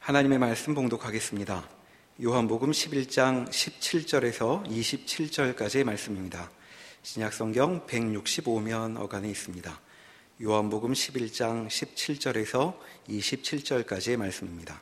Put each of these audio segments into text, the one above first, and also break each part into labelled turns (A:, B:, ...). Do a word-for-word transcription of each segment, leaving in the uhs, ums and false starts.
A: 하나님의 말씀 봉독하겠습니다. 요한복음 십일 장 십칠 절에서 이십칠 절까지의 말씀입니다. 신약성경 백육십오 면 어간에 있습니다. 요한복음 십일 장 십칠 절에서 이십칠 절까지의 말씀입니다.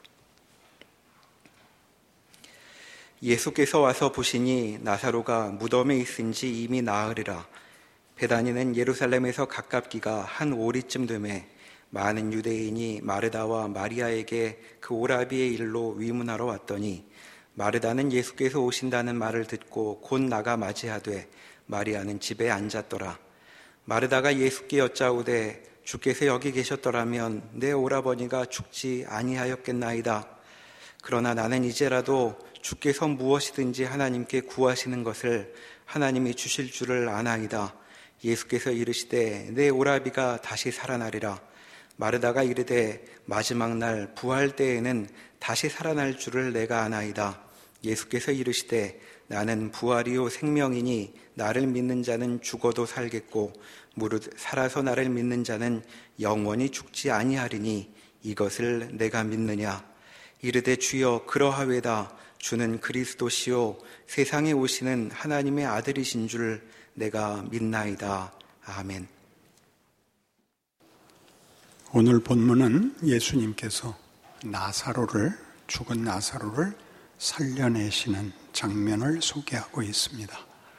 A: 예수께서 와서 보시니 나사로가 무덤에 있은지 이미 나으리라. 베다니는 예루살렘에서 가깝기가 한 오리쯤 되매 많은 유대인이 마르다와 마리아에게 그 오라비의 일로 위문하러 왔더니 마르다는 예수께서 오신다는 말을 듣고 곧 나가 맞이하되 마리아는 집에 앉았더라. 마르다가 예수께 여짜오되 주께서 여기 계셨더라면 내 오라버니가 죽지 아니하였겠나이다. 그러나 나는 이제라도 주께서 무엇이든지 하나님께 구하시는 것을 하나님이 주실 줄을 아나이다. 예수께서 이르시되 내 오라비가 다시 살아나리라. 마르다가 이르되 마지막 날 부활 때에는 다시 살아날 줄을 내가 아나이다. 예수께서 이르시되 나는 부활이요 생명이니 나를 믿는 자는 죽어도 살겠고 무릇 살아서 나를 믿는 자는 영원히 죽지 아니하리니 이것을 내가 믿느냐. 이르되 주여 그러하외다. 주는 그리스도시요 세상에 오시는 하나님의 아들이신 줄 내가 믿나이다. 아멘.
B: 오늘 본문은 예수님께서 나사로를, 죽은 나사로를 살려내시는 장면을 소개하고 있습니다.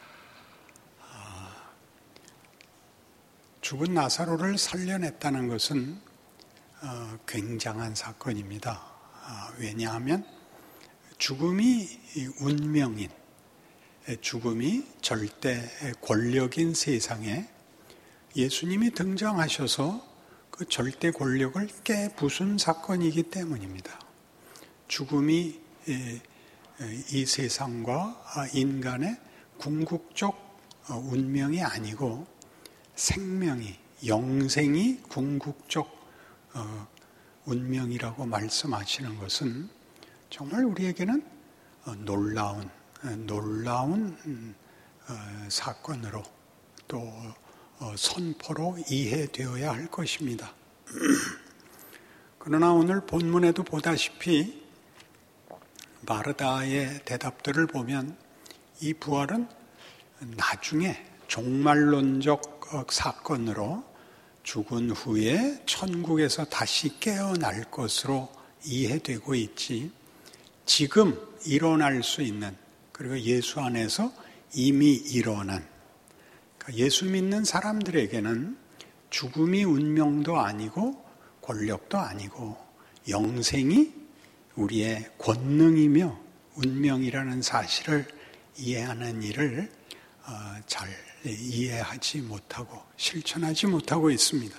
B: 죽은 나사로를 살려냈다는 것은 굉장한 사건입니다. 왜냐하면 죽음이 운명인, 죽음이 절대 권력인 세상에 예수님이 등장하셔서 그 절대 권력을 깨부순 사건이기 때문입니다. 죽음이 이 세상과 인간의 궁극적 운명이 아니고 생명이, 영생이 궁극적 운명이라고 말씀하시는 것은 정말 우리에게는 놀라운, 놀라운 사건으로 또 선포로 이해되어야 할 것입니다. 그러나 오늘 본문에도 보다시피 마르다의 대답들을 보면 이 부활은 나중에 종말론적 사건으로 죽은 후에 천국에서 다시 깨어날 것으로 이해되고 있지, 지금 일어날 수 있는, 그리고 예수 안에서 이미 일어난, 예수 믿는 사람들에게는 죽음이 운명도 아니고 권력도 아니고 영생이 우리의 권능이며 운명이라는 사실을 이해하는 일을 잘 이해하지 못하고 실천하지 못하고 있습니다.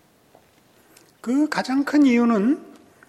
B: 그 가장 큰 이유는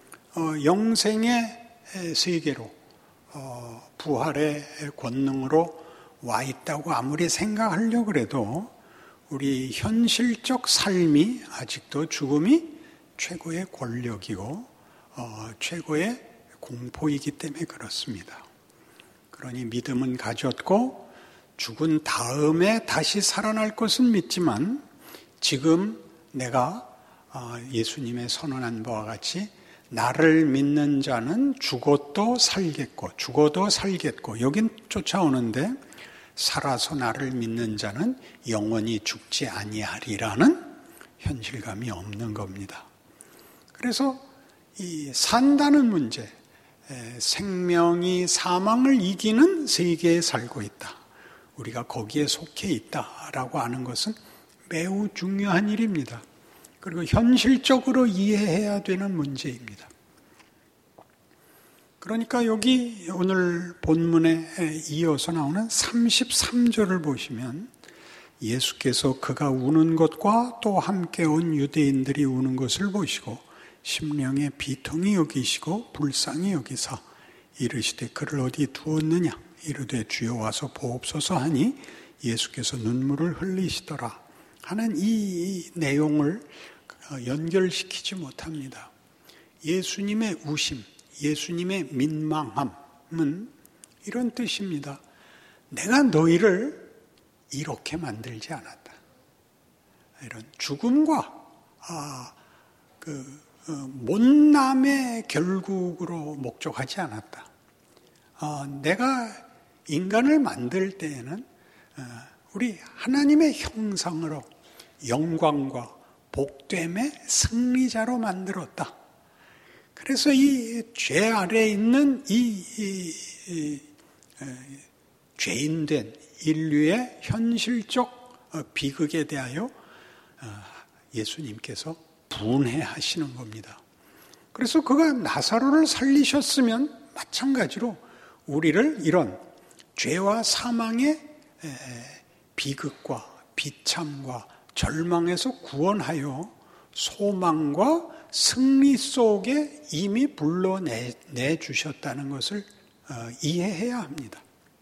B: 영생의 세계로, 부활의 권능으로 와 있다고 아무리 생각하려고 해도 우리 현실적 삶이 아직도 죽음이 최고의 권력이고 어, 최고의 공포이기 때문에 그렇습니다. 그러니 믿음은 가졌고 죽은 다음에 다시 살아날 것은 믿지만 지금 내가 예수님의 선언한 바와 같이 나를 믿는 자는 죽어도 살겠고 죽어도 살겠고 여긴 쫓아오는데 살아서 나를 믿는 자는 영원히 죽지 아니하리라는 현실감이 없는 겁니다. 그래서 이 산다는 문제, 생명이 사망을 이기는 세계에 살고 있다, 우리가 거기에 속해 있다라고 하는 것은 매우 중요한 일입니다. 그리고 현실적으로 이해해야 되는 문제입니다. 그러니까 여기 오늘 본문에 이어서 나오는 삼십삼 절을 보시면 예수께서 그가 우는 것과 또 함께 온 유대인들이 우는 것을 보시고 심령의 비통이 여기시고 불쌍히 여기사 이르시되 그를 어디 두었느냐. 이르되 주여 와서 보옵소서 하니 예수께서 눈물을 흘리시더라 하는 이 내용을 연결시키지 못합니다. 예수님의 우심, 예수님의 민망함은 이런 뜻입니다. 내가 너희를 이렇게 만들지 않았다. 이런 죽음과 아, 그 못남의 결국으로 목적하지 않았다. 어, 내가 인간을 만들 때에는 어, 우리 하나님의 형상으로 영광과 복됨의 승리자로 만들었다. 그래서 이 죄 아래에 있는 이, 이, 이 에, 죄인된 인류의 현실적 어, 비극에 대하여 어, 예수님께서 분해하시는 겁니다. 그래서 그가 나사로를 살리셨으면 마찬가지로 우리를 이런 죄와 사망의 비극과 비참과 절망에서 구원하여 소망과 승리 속에 이미 불러내주셨다는 것을 이해해야 합니다.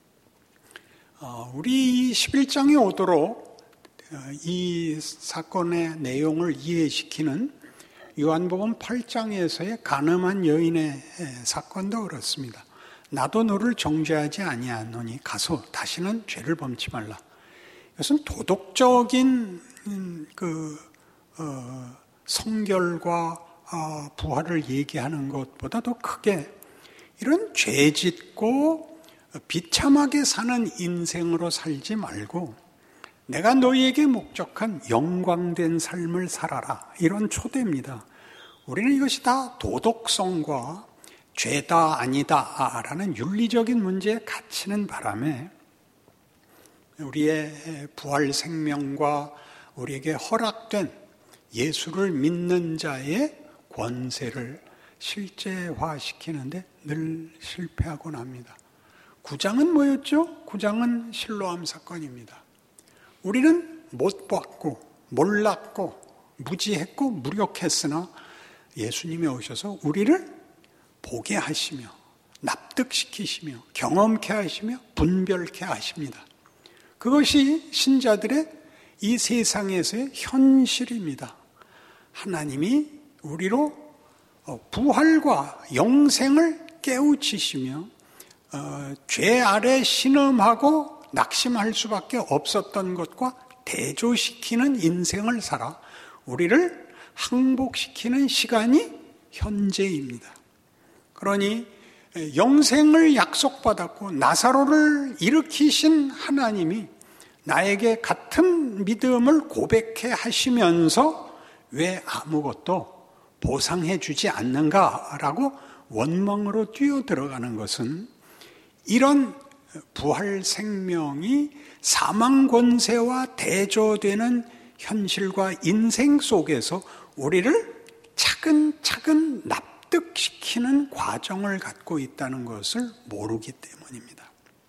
B: 우리 십일 장에 오도록 이 사건의 내용을 이해시키는 요한복음 팔 장에서의 가늠한 여인의 사건도 그렇습니다. 나도 너를 정죄하지 아니하노니 가서 다시는 죄를 범치 말라. 이것은 도덕적인 그 어, 성결과 어, 부활을 얘기하는 것보다 더 크게 이런 죄짓고 비참하게 사는 인생으로 살지 말고 내가 너희에게 목적한 영광된 삶을 살아라. 이런 초대입니다. 우리는 이것이 다 도덕성과 죄다 아니다 라는 윤리적인 문제에 갇히는 바람에 우리의 부활 생명과 우리에게 허락된 예수를 믿는 자의 권세를 실제화시키는데 늘 실패하곤 합니다. 구 장은 뭐였죠? 구 장은 실로암 사건입니다. 우리는 못 봤고 몰랐고 무지했고 무력했으나 예수님이 오셔서 우리를 보게 하시며 납득시키시며 경험케 하시며 분별케 하십니다. 그것이 신자들의 이 세상에서의 현실입니다. 하나님이 우리로 부활과 영생을 깨우치시며 어, 죄 아래 신음하고 낙심할 수밖에 없었던 것과 대조시키는 인생을 살아 우리를 항복시키는 시간이 현재입니다. 그러니 영생을 약속받았고 나사로를 일으키신 하나님이 나에게 같은 믿음을 고백해 하시면서 왜 아무것도 보상해 주지 않는가라고 원망으로 뛰어들어가는 것은 이런 부활 생명이 사망 권세와 대조되는 현실과 인생 속에서 우리를 차근차근 납득시키는 과정을 갖고 있다는 것을 모르기 때문입니다.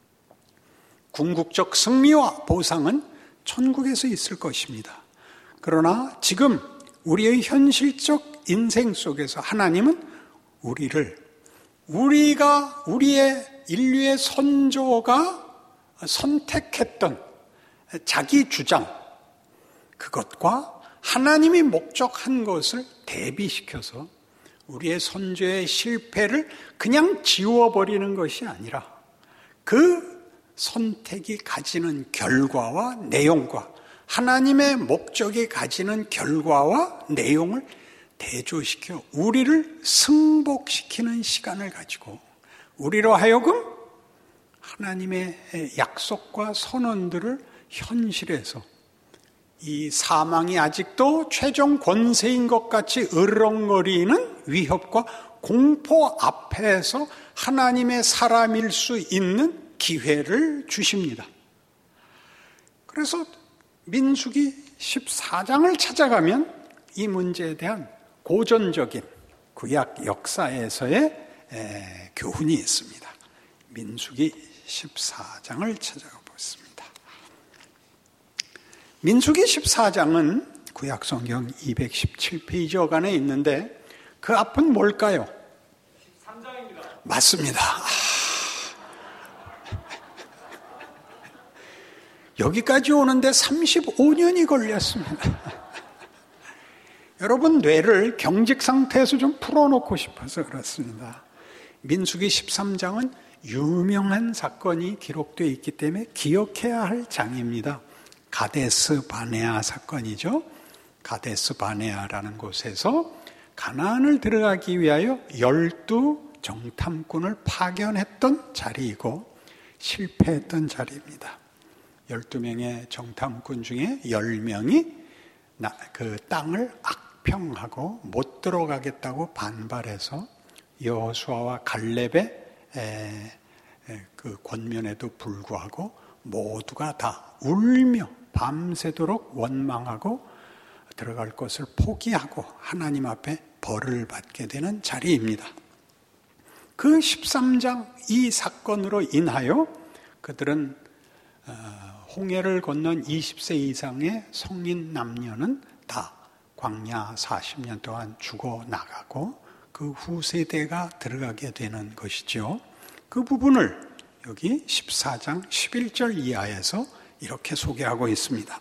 B: 궁극적 승리와 보상은 천국에서 있을 것입니다. 그러나 지금 우리의 현실적 인생 속에서 하나님은 우리를 우리가 우리의 인류의 선조가 선택했던 자기 주장 그것과 하나님이 목적한 것을 대비시켜서 우리의 선조의 실패를 그냥 지워버리는 것이 아니라 그 선택이 가지는 결과와 내용과 하나님의 목적이 가지는 결과와 내용을 대조시켜 우리를 승복시키는 시간을 가지고 우리로 하여금 하나님의 약속과 선언들을 현실에서 이 사망이 아직도 최종 권세인 것 같이 으르렁거리는 위협과 공포 앞에서 하나님의 사람일 수 있는 기회를 주십니다. 그래서 민수기 십사 장을 찾아가면 이 문제에 대한 고전적인 구약 역사에서의 에, 교훈이 있습니다. 민수기 십사 장을 찾아가 보겠습니다. 민수기 십사 장은 구약 성경 이백십칠 페이지 어간에 있는데 그 앞은 뭘까요?
C: 십삼 장입니다.
B: 맞습니다. 아, 여기까지 오는데 삼십오 년이 걸렸습니다. 여러분 뇌를 경직 상태에서 좀 풀어놓고 싶어서 그렇습니다. 민수기 십삼 장은 유명한 사건이 기록되어 있기 때문에 기억해야 할 장입니다. 가데스 바네아 사건이죠. 가데스 바네아라는 곳에서 가나안을 들어가기 위하여 열두 정탐꾼을 파견했던 자리이고 실패했던 자리입니다. 열두 명의 정탐꾼 중에 열 명이 그 땅을 악평하고 못 들어가겠다고 반발해서 여호수아와 갈렙의 그 권면에도 불구하고 모두가 다 울며 밤새도록 원망하고 들어갈 것을 포기하고 하나님 앞에 벌을 받게 되는 자리입니다. 그 십삼 장 이 사건으로 인하여 그들은 홍해를 건넌 이십 세 이상의 성인 남녀는 다 광야 사십 년 동안 죽어나가고 그 후세대가 들어가게 되는 것이죠. 그 부분을 여기 십사 장 십일 절 이하에서 이렇게 소개하고 있습니다.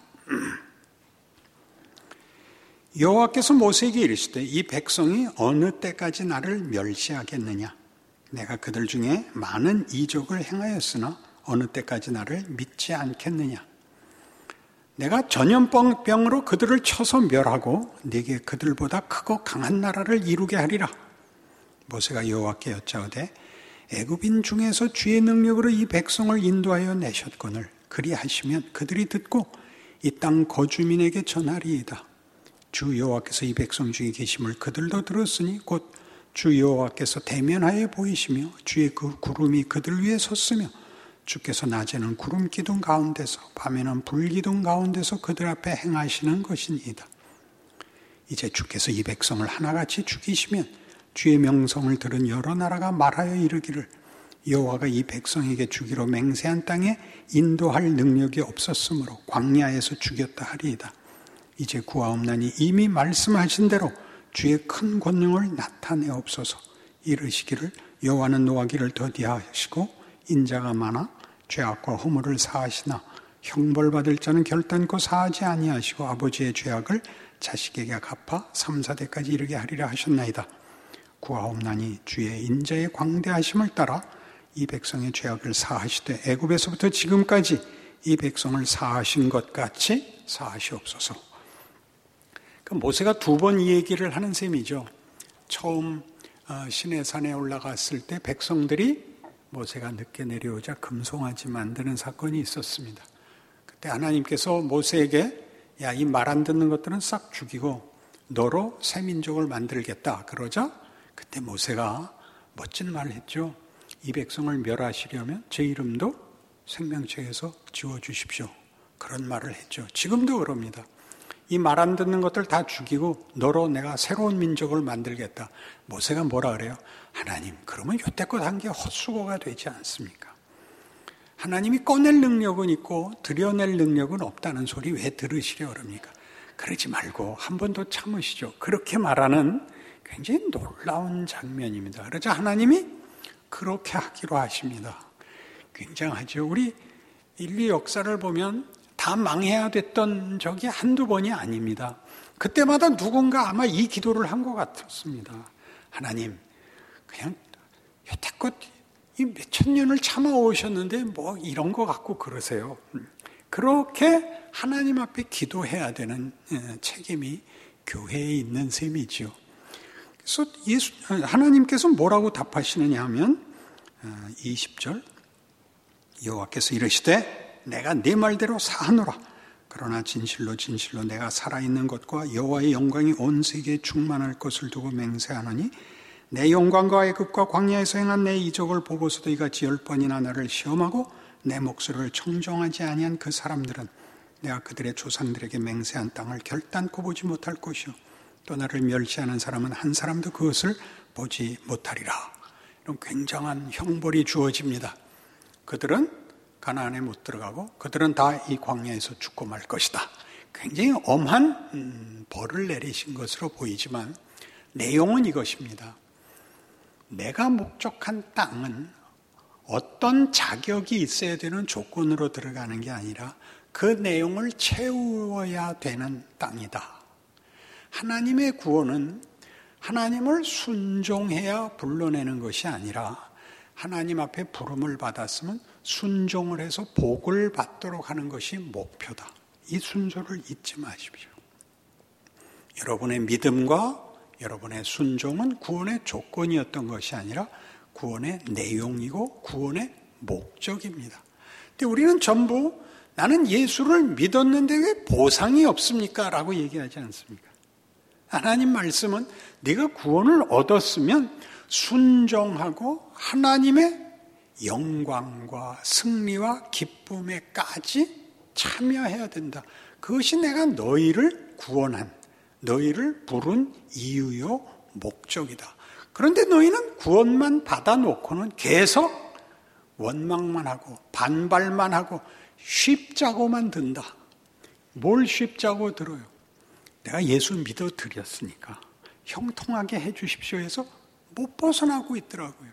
B: 여호와께서 모세에게 이르시되 이 백성이 어느 때까지 나를 멸시하겠느냐? 내가 그들 중에 많은 이적을 행하였으나 어느 때까지 나를 믿지 않겠느냐? 내가 전염병으로 그들을 쳐서 멸하고 네게 그들보다 크고 강한 나라를 이루게 하리라. 모세가 여호와께 여짜오되 애굽인 중에서 주의 능력으로 이 백성을 인도하여 내셨거늘 그리하시면 그들이 듣고 이 땅 거주민에게 전하리이다. 주 여호와께서 이 백성 중에 계심을 그들도 들었으니 곧 주 여호와께서 대면하여 보이시며 주의 그 구름이 그들 위에 섰으며 주께서 낮에는 구름 기둥 가운데서 밤에는 불 기둥 가운데서 그들 앞에 행하시는 것이니이다. 이제 주께서 이 백성을 하나같이 죽이시면 주의 명성을 들은 여러 나라가 말하여 이르기를 여호와가 이 백성에게 주기로 맹세한 땅에 인도할 능력이 없었으므로 광야에서 죽였다 하리이다. 이제 구하옵나니 이미 말씀하신 대로 주의 큰 권능을 나타내옵소서. 이르시기를 여호와는 노하기를 더디하시고 인자가 많아 죄악과 허물을 사하시나 형벌받을 자는 결단코 사하지 아니하시고 아버지의 죄악을 자식에게 갚아 삼, 사대까지 이르게 하리라 하셨나이다. 구하옵나니 주의 인자의 광대하심을 따라 이 백성의 죄악을 사하시되 애굽에서부터 지금까지 이 백성을 사하신 것 같이 사하시옵소서. 그 모세가 두 번 이 얘기를 하는 셈이죠. 처음 시내산에 올라갔을 때 백성들이 모세가 늦게 내려오자 금송아지 만드는 사건이 있었습니다. 그때 하나님께서 모세에게 야, 이 말 안 듣는 것들은 싹 죽이고 너로 새 민족을 만들겠다 그러자 그때 모세가 멋진 말을 했죠. 이 백성을 멸하시려면 제 이름도 생명책에서 지워주십시오. 그런 말을 했죠. 지금도 그럽니다. 이 말 안 듣는 것들 다 죽이고 너로 내가 새로운 민족을 만들겠다. 모세가 뭐라 그래요? 하나님, 그러면 여태껏 한 게 헛수고가 되지 않습니까? 하나님이 꺼낼 능력은 있고 드러낼 능력은 없다는 소리 왜 들으시려 그럽니까? 그러지 말고 한 번 더 참으시죠. 그렇게 말하는 굉장히 놀라운 장면입니다. 그러자 하나님이 그렇게 하기로 하십니다. 굉장하죠. 우리 인류 역사를 보면 다 망해야 됐던 적이 한두 번이 아닙니다. 그때마다 누군가 아마 이 기도를 한 것 같았습니다. 하나님, 그냥 여태껏 이 몇천 년을 참아오셨는데 뭐 이런 거 갖고 그러세요. 그렇게 하나님 앞에 기도해야 되는 책임이 교회에 있는 셈이죠. 그래서 예수, 하나님께서 뭐라고 답하시느냐 하면 이십 절 여호와께서 이르시되 내가 네 말대로 사하노라. 그러나 진실로 진실로 내가 살아있는 것과 여호와의 영광이 온 세계에 충만할 것을 두고 맹세하노니 내 영광과 애굽과 광야에서 행한 내 이적을 보고서도 이같이 열 번이나 나를 시험하고 내 목소리를 청정하지 아니한 그 사람들은 내가 그들의 조상들에게 맹세한 땅을 결단코 보지 못할 것이요 또 나를 멸시하는 사람은 한 사람도 그것을 보지 못하리라. 이런 굉장한 형벌이 주어집니다. 그들은 가나안에 못 들어가고 그들은 다 이 광야에서 죽고 말 것이다. 굉장히 엄한 음, 벌을 내리신 것으로 보이지만 내용은 이것입니다. 내가 목적한 땅은 어떤 자격이 있어야 되는 조건으로 들어가는 게 아니라 그 내용을 채워야 되는 땅이다. 하나님의 구원은 하나님을 순종해야 불러내는 것이 아니라 하나님 앞에 부름을 받았으면 순종을 해서 복을 받도록 하는 것이 목표다. 이 순서를 잊지 마십시오. 여러분의 믿음과 여러분의 순종은 구원의 조건이었던 것이 아니라 구원의 내용이고 구원의 목적입니다. 근데 우리는 전부 나는 예수를 믿었는데 왜 보상이 없습니까? 라고 얘기하지 않습니까? 하나님 말씀은 네가 구원을 얻었으면 순종하고 하나님의 영광과 승리와 기쁨에까지 참여해야 된다. 그것이 내가 너희를 구원한, 너희를 부른 이유요 목적이다. 그런데 너희는 구원만 받아놓고는 계속 원망만 하고 반발만 하고 쉽자고만 든다. 뭘 쉽자고 들어요? 내가 예수 믿어드렸으니까 형통하게 해주십시오 해서 못 벗어나고 있더라고요.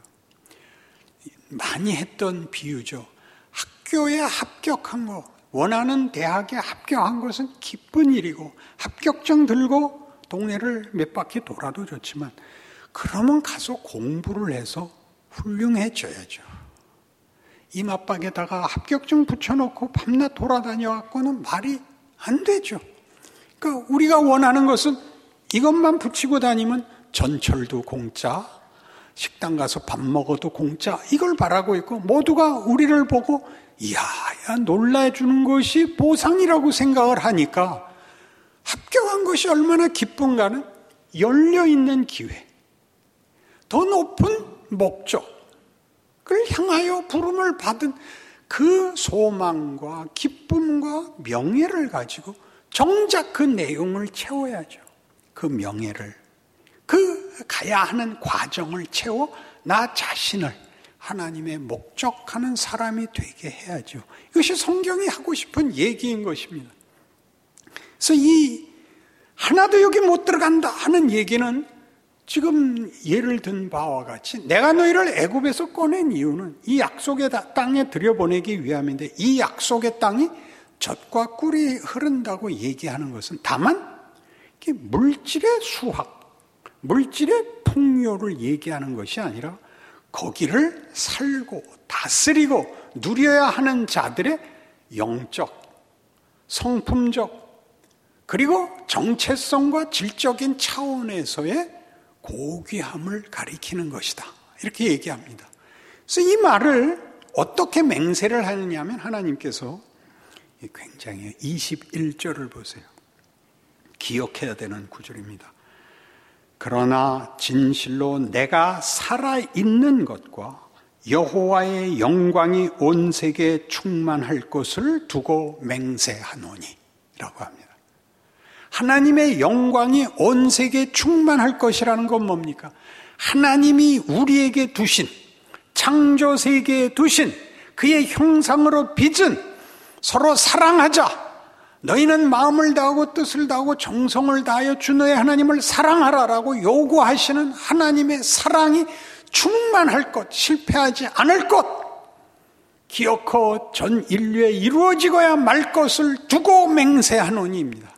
B: 많이 했던 비유죠. 학교에 합격한 거, 원하는 대학에 합격한 것은 기쁜 일이고 합격증 들고 동네를 몇 바퀴 돌아도 좋지만 그러면 가서 공부를 해서 훌륭해져야죠. 이마박에다가 합격증 붙여놓고 밤낮 돌아다녀갖고는 말이 안 되죠. 그러니까 우리가 원하는 것은 이것만 붙이고 다니면 전철도 공짜, 식당 가서 밥 먹어도 공짜, 이걸 바라고 있고 모두가 우리를 보고 이야, 야, 놀라주는 것이 보상이라고 생각을 하니까 합격한 것이 얼마나 기쁜가는 열려있는 기회, 더 높은 목적을 향하여 부름을 받은 그 소망과 기쁨과 명예를 가지고 정작 그 내용을 채워야죠. 그 명예를, 그 가야 하는 과정을 채워 나 자신을 하나님의 목적하는 사람이 되게 해야죠. 이것이 성경이 하고 싶은 얘기인 것입니다. 그래서 이 하나도 여기 못 들어간다 하는 얘기는 지금 예를 든 바와 같이 내가 너희를 애굽에서 꺼낸 이유는 이 약속의 땅에 들여보내기 위함인데 이 약속의 땅이 젖과 꿀이 흐른다고 얘기하는 것은 다만 물질의 수확, 물질의 풍요를 얘기하는 것이 아니라 거기를 살고 다스리고 누려야 하는 자들의 영적, 성품적, 그리고 정체성과 질적인 차원에서의 고귀함을 가리키는 것이다. 이렇게 얘기합니다. 그래서 이 말을 어떻게 맹세를 하느냐 하면 하나님께서 굉장히 이십일 절을 보세요. 기억해야 되는 구절입니다. 그러나 진실로 내가 살아있는 것과 여호와의 영광이 온 세계에 충만할 것을 두고 맹세하노니 라고 합니다. 하나님의 영광이 온 세계에 충만할 것이라는 건 뭡니까? 하나님이 우리에게 두신, 창조 세계에 두신 그의 형상으로 빚은 서로 사랑하자. 너희는 마음을 다하고 뜻을 다하고 정성을 다하여 주 너의 하나님을 사랑하라라고 요구하시는 하나님의 사랑이 충만할 것, 실패하지 않을 것, 기어코 전 인류에 이루어지고야 말 것을 두고 맹세하노니입니다.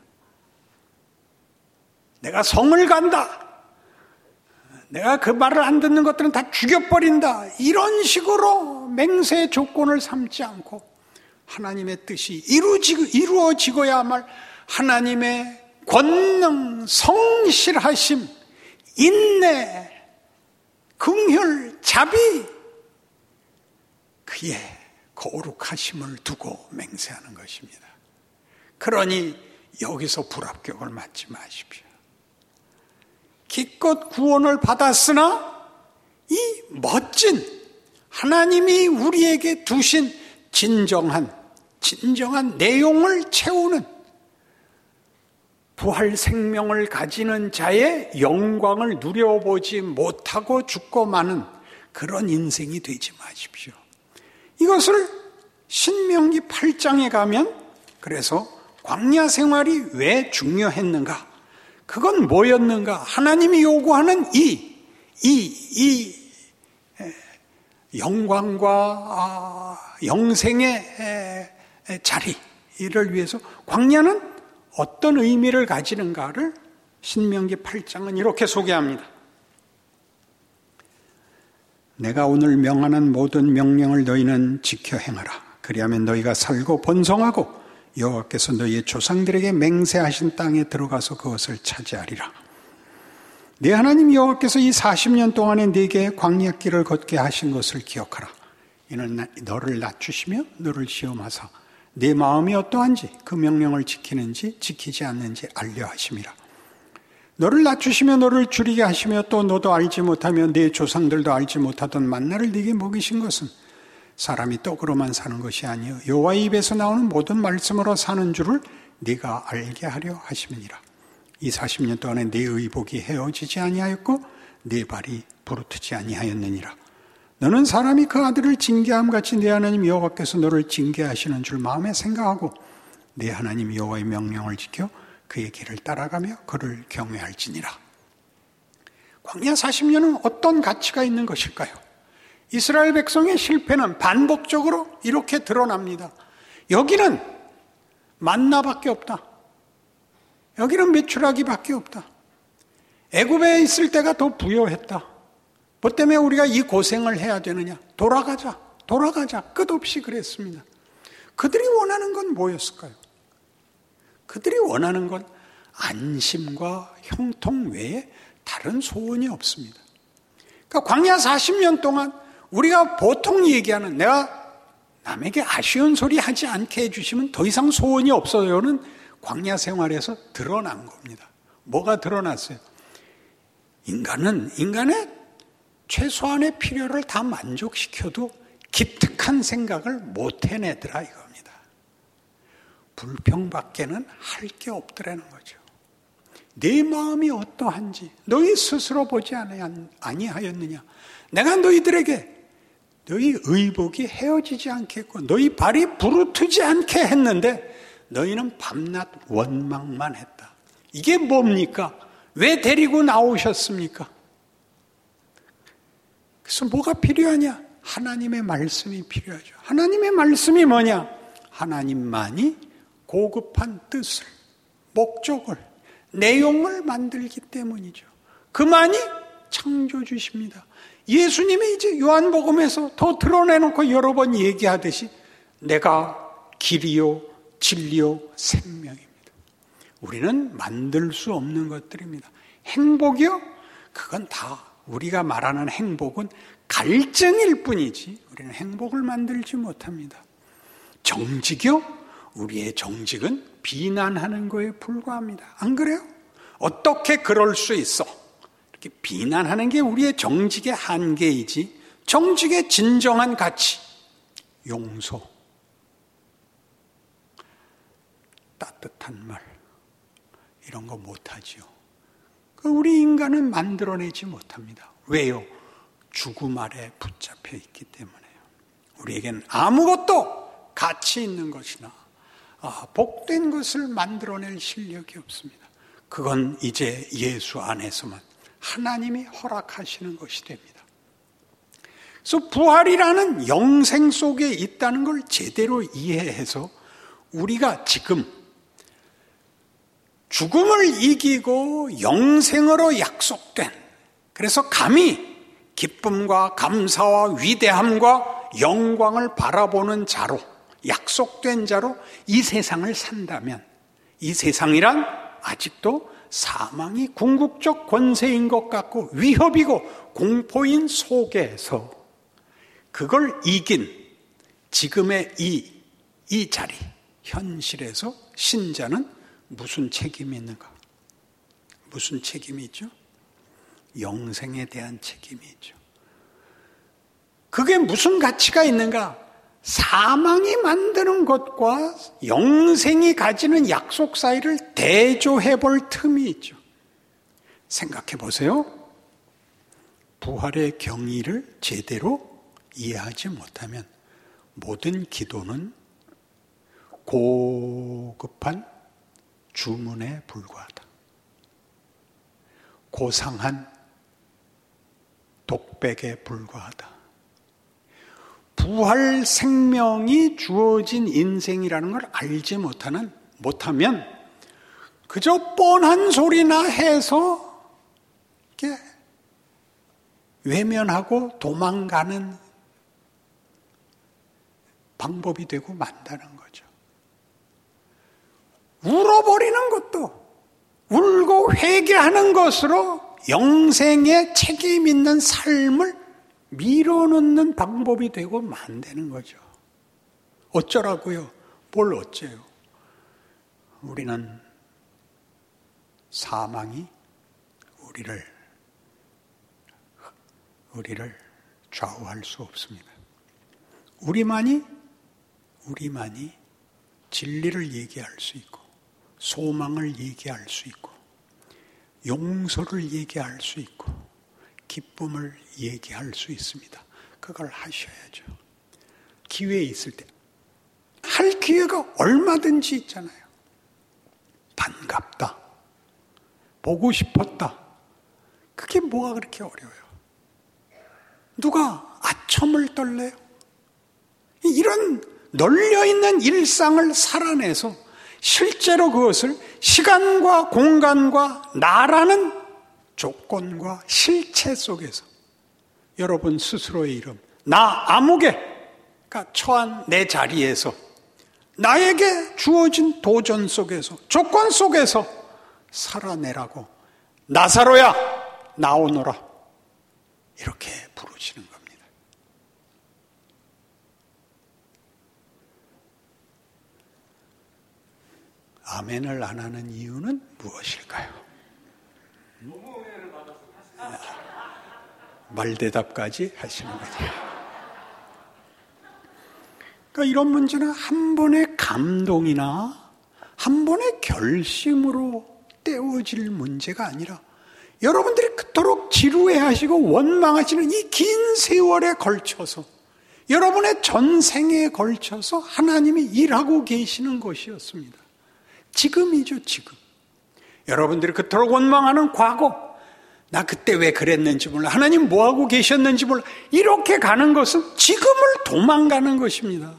B: 내가 성을 간다. 내가 그 말을 안 듣는 것들은 다 죽여버린다. 이런 식으로 맹세의 조건을 삼지 않고 하나님의 뜻이 이루어지고, 이루어지고야말 하나님의 권능, 성실하심, 인내, 긍휼, 자비, 그의 거룩하심을 두고 맹세하는 것입니다. 그러니 여기서 불합격을 맞지 마십시오. 기껏 구원을 받았으나 이 멋진 하나님이 우리에게 두신 진정한 진정한 내용을 채우는 부활 생명을 가지는 자의 영광을 누려보지 못하고 죽고 마는 그런 인생이 되지 마십시오. 이것을 신명기 팔 장에 가면 그래서 광야 생활이 왜 중요했는가? 그건 뭐였는가? 하나님이 요구하는 이, 이, 이 영광과 영생의 자리를 위해서 광야는 어떤 의미를 가지는가를 신명기 팔 장은 이렇게 소개합니다. 내가 오늘 명하는 모든 명령을 너희는 지켜 행하라. 그리하면 너희가 살고 번성하고 여호와께서 너희의 조상들에게 맹세하신 땅에 들어가서 그것을 차지하리라. 네 하나님 여호와께서 이 사십 년 동안에 네게 광야길을 걷게 하신 것을 기억하라. 이는 너를 낮추시며 너를 시험하사 네 마음이 어떠한지 그 명령을 지키는지 지키지 않는지 알려 하심이라. 너를 낮추시며 너를 줄이게 하시며 또 너도 알지 못하며 네 조상들도 알지 못하던 만나를 네게 먹이신 것은 사람이 떡으로만 사는 것이 아니요 여호와의 입에서 나오는 모든 말씀으로 사는 줄을 네가 알게 하려 하심이니라. 이 사십 년 동안에 네 의복이 헤어지지 아니하였고 네 발이 부르트지 아니하였느니라. 너는 사람이 그 아들을 징계함 같이 네 하나님 여호와께서 너를 징계하시는 줄 마음에 생각하고 네 하나님 여호와의 명령을 지켜 그의 길을 따라가며 그를 경외할지니라. 광야 사십 년은 어떤 가치가 있는 것일까요? 이스라엘 백성의 실패는 반복적으로 이렇게 드러납니다. 여기는 만나밖에 없다. 여기는 메추라기밖에 없다. 애굽에 있을 때가 더 부요했다. 뭐 때문에 우리가 이 고생을 해야 되느냐? 돌아가자, 돌아가자. 끝없이 그랬습니다. 그들이 원하는 건 뭐였을까요? 그들이 원하는 건 안심과 형통 외에 다른 소원이 없습니다. 그러니까 광야 사십 년 동안 우리가 보통 얘기하는 내가 남에게 아쉬운 소리 하지 않게 해주시면 더 이상 소원이 없어요는 광야 생활에서 드러난 겁니다. 뭐가 드러났어요? 인간은 인간의 최소한의 필요를 다 만족시켜도 기특한 생각을 못 해내더라 이겁니다. 불평밖에는 할 게 없더라는 거죠. 내 마음이 어떠한지 너희 스스로 보지 아니하였느냐? 내가 너희들에게 너희 의복이 헤어지지 않겠고 너희 발이 부르트지 않게 했는데 너희는 밤낮 원망만 했다. 이게 뭡니까? 왜 데리고 나오셨습니까? 그래서 뭐가 필요하냐? 하나님의 말씀이 필요하죠. 하나님의 말씀이 뭐냐? 하나님만이 고급한 뜻을, 목적을, 내용을 만들기 때문이죠. 그만이 창조주십니다. 예수님이 이제 요한복음에서 더 드러내놓고 여러 번 얘기하듯이 내가 길이요 진리요 생명입니다. 우리는 만들 수 없는 것들입니다. 행복이요? 그건 다 우리가 말하는 행복은 갈증일 뿐이지 우리는 행복을 만들지 못합니다. 정직이요? 우리의 정직은 비난하는 거에 불과합니다. 안 그래요? 어떻게 그럴 수 있어? 이렇게 비난하는 게 우리의 정직의 한계이지 정직의 진정한 가치, 용서, 따뜻한 말 이런 거 못하지요. 우리 인간은 만들어내지 못합니다. 왜요? 죽음 아래 붙잡혀 있기 때문에요. 우리에겐 아무것도 가치 있는 것이나 아, 복된 것을 만들어낼 실력이 없습니다. 그건 이제 예수 안에서만 하나님이 허락하시는 것이 됩니다. 그래서 부활이라는 영생 속에 있다는 걸 제대로 이해해서 우리가 지금 죽음을 이기고 영생으로 약속된, 그래서 감히 기쁨과 감사와 위대함과 영광을 바라보는 자로, 약속된 자로 이 세상을 산다면, 이 세상이란 아직도 사망이 궁극적 권세인 것 같고 위협이고 공포인 속에서 그걸 이긴 지금의 이, 이 자리, 현실에서 신자는 무슨 책임이 있는가? 무슨 책임이 있죠? 영생에 대한 책임이 있죠. 그게 무슨 가치가 있는가? 사망이 만드는 것과 영생이 가지는 약속 사이를 대조해 볼 틈이 있죠. 생각해 보세요. 부활의 경위를 제대로 이해하지 못하면 모든 기도는 고급한 주문에 불과하다. 고상한 독백에 불과하다. 부활 생명이 주어진 인생이라는 걸 알지 못하는, 못하면 그저 뻔한 소리나 해서 이렇게 외면하고 도망가는 방법이 되고 만다는 거죠. 울어버리는 것도, 울고 회개하는 것으로 영생에 책임 있는 삶을 밀어넣는 방법이 되고 만드는 거죠. 어쩌라고요? 뭘 어째요? 우리는 사망이 우리를 우리를 좌우할 수 없습니다. 우리만이 우리만이 진리를 얘기할 수 있고 소망을 얘기할 수 있고 용서를 얘기할 수 있고 기쁨을 얘기할 수 있습니다. 그걸 하셔야죠. 기회 있을 때 할 기회가 얼마든지 있잖아요. 반갑다. 보고 싶었다. 그게 뭐가 그렇게 어려워요? 누가 아첨을 떨래요? 이런 널려있는 일상을 살아내서 실제로 그것을 시간과 공간과 나라는 조건과 실체 속에서 여러분 스스로의 이름, 나 아무개가 처한 내 자리에서 나에게 주어진 도전 속에서 조건 속에서 살아내라고 나사로야 나오너라 이렇게 부르시는 겁니다. 아멘을 안 하는 이유는 무엇일까요?
C: 너무 은혜를 받아서
B: 말대답까지 하시는 거죠. 그러니까 이런 문제는 한 번의 감동이나 한 번의 결심으로 떼어질 문제가 아니라 여러분들이 그토록 지루해하시고 원망하시는 이 긴 세월에 걸쳐서 여러분의 전생에 걸쳐서 하나님이 일하고 계시는 것이었습니다. 지금이죠, 지금. 여러분들이 그토록 원망하는 과거, 나 그때 왜 그랬는지 몰라, 하나님 뭐하고 계셨는지 몰라, 이렇게 가는 것은 지금을 도망가는 것입니다.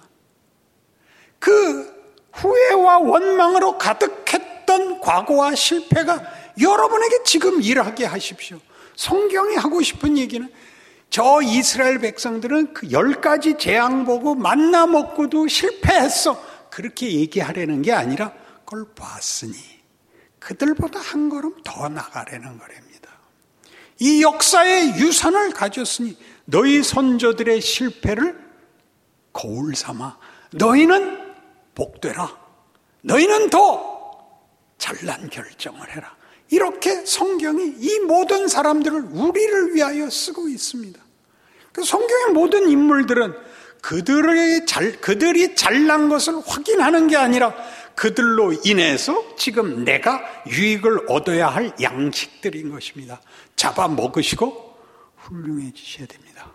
B: 그 후회와 원망으로 가득했던 과거와 실패가 여러분에게 지금 일하게 하십시오. 성경이 하고 싶은 얘기는 저 이스라엘 백성들은 그 열 가지 재앙 보고 만나 먹고도 실패했어, 그렇게 얘기하려는 게 아니라 그걸 봤으니 그들보다 한 걸음 더 나가려는 거랍니다. 이 역사의 유산을 가졌으니 너희 선조들의 실패를 거울 삼아 너희는 복되라, 너희는 더 잘난 결정을 해라, 이렇게 성경이 이 모든 사람들을 우리를 위하여 쓰고 있습니다. 그 성경의 모든 인물들은 그들의 잘, 그들이 잘난 것을 확인하는 게 아니라 그들로 인해서 지금 내가 유익을 얻어야 할 양식들인 것입니다. 잡아먹으시고 훌륭해지셔야 됩니다.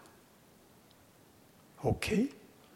B: 오케이?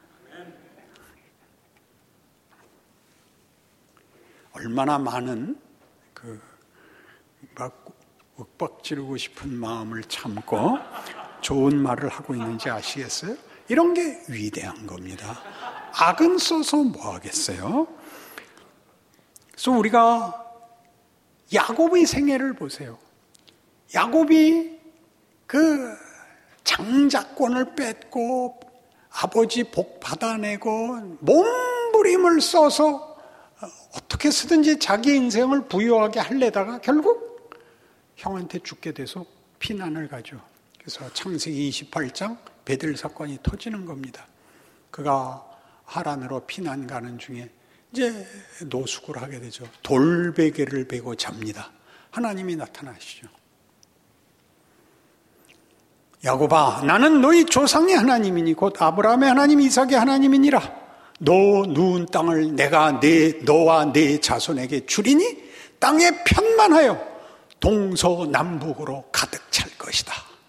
B: 얼마나 많은 그 막 윽박지르고 싶은 마음을 참고 좋은 말을 하고 있는지 아시겠어요? 이런 게 위대한 겁니다. 악은 써서 뭐 하겠어요? 그래서 우리가 야곱의 생애를 보세요. 야곱이 그 장자권을 뺏고 아버지 복 받아내고 몸부림을 써서 어떻게 쓰든지 자기 인생을 부유하게 하려다가 결국 형한테 죽게 돼서 피난을 가죠. 그래서 창세기 이십팔 장 베들 사건이 터지는 겁니다. 그가 하란으로 피난 가는 중에 이제 노숙을 하게 되죠. 돌베개를 베고 잡니다. 하나님이 나타나시죠. 야곱아, 나는 너희 조상의 하나님이니 곧 아브라함의 하나님, 이삭의 하나님이니라. 너 누운 땅을 내가 내 너와 내 자손에게 주리니 땅에 편만하여 동서남북으로 가득 찰 것이다.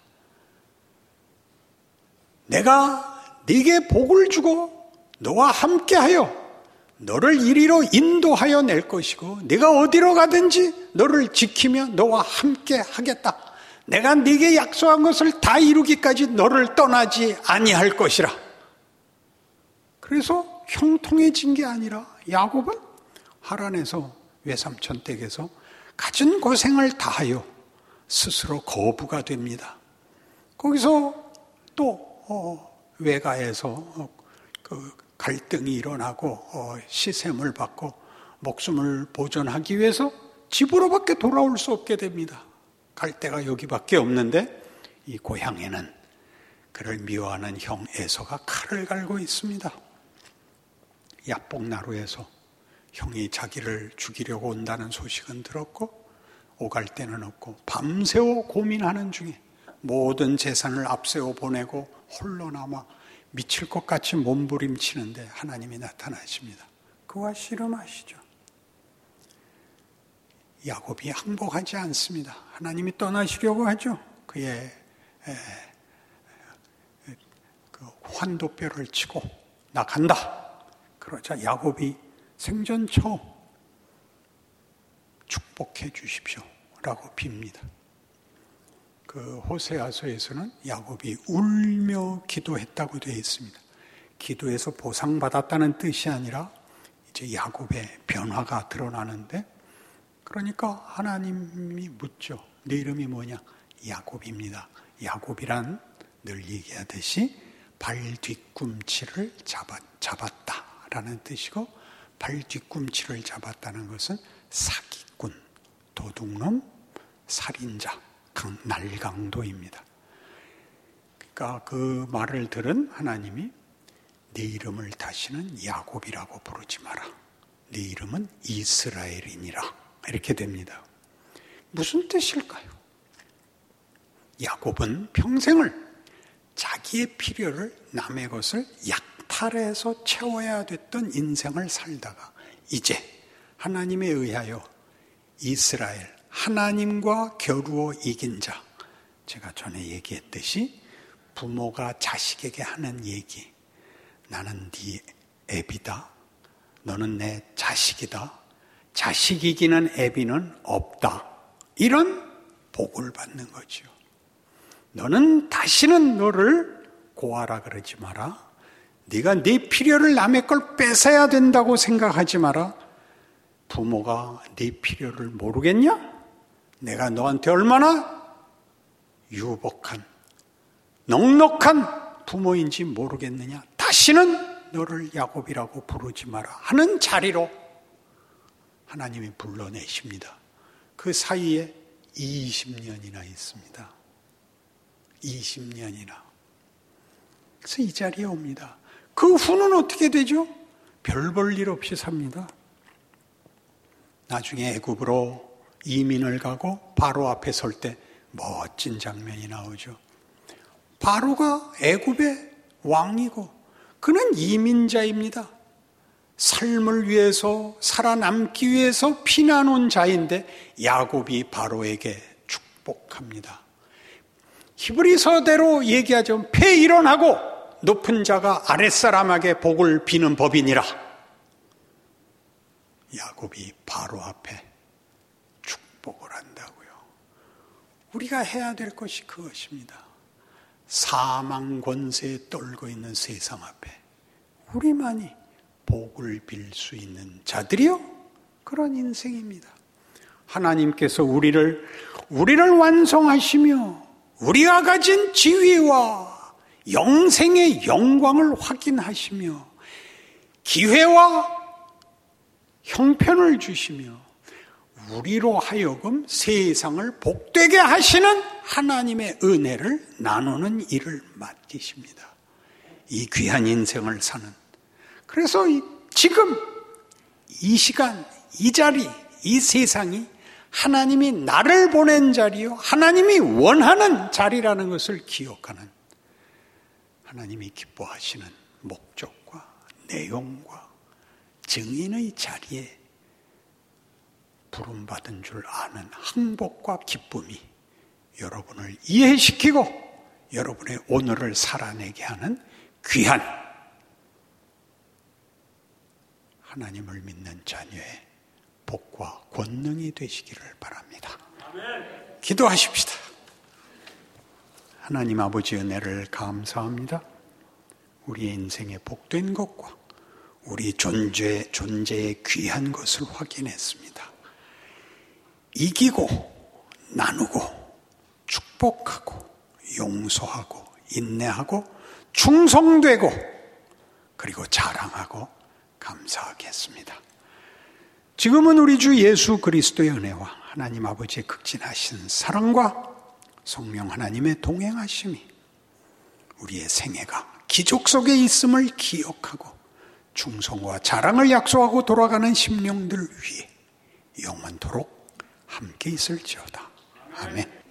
B: 내가 네게 복을 주고 너와 함께하여 너를 이리로 인도하여 낼 것이고 네가 어디로 가든지 너를 지키며 너와 함께 하겠다. 내가 네게 약속한 것을 다 이루기까지 너를 떠나지 아니할 것이라. 그래서 형통해진 게 아니라 야곱은 하란에서 외삼촌 댁에서 갖은 고생을 다하여 스스로 거부가 됩니다. 거기서 또 어, 외가에서 어, 그 갈등이 일어나고 어, 시샘을 받고 목숨을 보존하기 위해서 집으로밖에 돌아올 수 없게 됩니다. 갈 데가 여기밖에 없는데 이 고향에는 그를 미워하는 형 에서가 칼을 갈고 있습니다. 야복나루에서 형이 자기를 죽이려고 온다는 소식은 들었고 오갈 데는 없고 밤새워 고민하는 중에 모든 재산을 앞세워 보내고 홀로 남아 미칠 것 같이 몸부림치는데 하나님이 나타나십니다. 그와 씨름하시죠. 야곱이 항복하지 않습니다. 하나님이 떠나시려고 하죠. 그의 에, 그 환도뼈를 치고 나 간다. 그러자 야곱이 생전 처음 축복해 주십시오 라고 빕니다. 그 호세아서에서는 야곱이 울며 기도했다고 되어 있습니다. 기도해서 보상받았다는 뜻이 아니라 이제 야곱의 변화가 드러나는데, 그러니까 하나님이 묻죠. 네 이름이 뭐냐? 야곱입니다. 야곱이란 늘 얘기하듯이 발 뒤꿈치를 잡았, 잡았다라는 뜻이고, 발 뒤꿈치를 잡았다는 것은 사기꾼, 도둑놈, 살인자, 날강도입니다. 그러니까 그 말을 들은 하나님이 네 이름을 다시는 야곱이라고 부르지 마라. 네 이름은 이스라엘이니라. 이렇게 됩니다. 무슨 뜻일까요? 야곱은 평생을 자기의 필요를, 남의 것을 약탈해서 채워야 됐던 인생을 살다가 이제 하나님에 의하여 이스라엘, 하나님과 겨루어 이긴 자, 제가 전에 얘기했듯이 부모가 자식에게 하는 얘기, 나는 네 애비다, 너는 내 자식이다, 자식 이기는 애비는 없다, 이런 복을 받는 거죠. 너는 다시는 너를 고하라 그러지 마라. 네가 네 필요를 남의 걸 뺏어야 된다고 생각하지 마라. 부모가 네 필요를 모르겠냐? 내가 너한테 얼마나 유복한, 넉넉한 부모인지 모르겠느냐? 다시는 너를 야곱이라고 부르지 마라 하는 자리로 하나님이 불러내십니다. 그 사이에 이십 년이나 있습니다. 이십 년이나. 그래서 이 자리에 옵니다. 그 후는 어떻게 되죠? 별 볼 일 없이 삽니다. 나중에 애굽으로 이민을 가고 바로 앞에 설 때 멋진 장면이 나오죠. 바로가 애굽의 왕이고 그는 이민자입니다. 삶을 위해서, 살아남기 위해서 피난 온 자인데 야곱이 바로에게 축복합니다. 히브리서대로 얘기하죠. 폐 일어나고 높은 자가 아랫사람에게 복을 비는 법이니라. 야곱이 바로 앞에 축복을 한다고요. 우리가 해야 될 것이 그것입니다. 사망 권세에 떨고 있는 세상 앞에 우리만이 복을 빌 수 있는 자들이요, 그런 인생입니다. 하나님께서 우리를 우리를 완성하시며 우리가 가진 지위와 영생의 영광을 확인하시며 기회와 형편을 주시며 우리로 하여금 세상을 복되게 하시는 하나님의 은혜를 나누는 일을 맡기십니다. 이 귀한 인생을 사는. 그래서 지금 이 시간, 이 자리, 이 세상이 하나님이 나를 보낸 자리요, 하나님이 원하는 자리라는 것을 기억하는, 하나님이 기뻐하시는 목적과 내용과 증인의 자리에 부름받은 줄 아는 행복과 기쁨이 여러분을 이해시키고 여러분의 오늘을 살아내게 하는 귀한 하나님을 믿는 자녀의 복과 권능이 되시기를 바랍니다. 아멘. 기도하십시다. 하나님 아버지 은혜를 감사합니다. 우리의 인생에 복된 것과 우리 존재, 존재의 귀한 것을 확인했습니다. 이기고 나누고 축복하고 용서하고 인내하고 충성되고 그리고 자랑하고 감사하겠습니다. 지금은 우리 주 예수 그리스도의 은혜와 하나님 아버지의 극진하신 사랑과 성령 하나님의 동행하심이 우리의 생애가 기적 속에 있음을 기억하고 충성과 자랑을 약속하고 돌아가는 심령들 위해 영원토록 함께 있을지어다. 아멘.